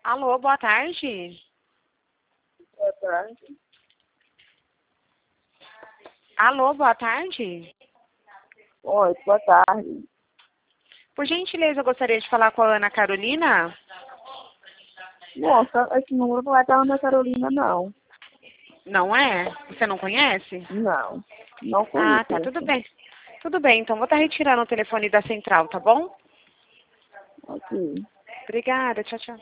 Alô, boa tarde. Boa tarde. Alô, boa tarde. Oi, boa tarde. Por gentileza, eu gostaria de falar com a Ana Carolina. Nossa, esse número não é da Ana Carolina, não. Não é? Você não conhece? Não, não Ah, conheço. tá, tudo bem. Tudo bem, então vou estar retirando o telefone da central, tá bom? Ok. Obrigada, tchau, tchau.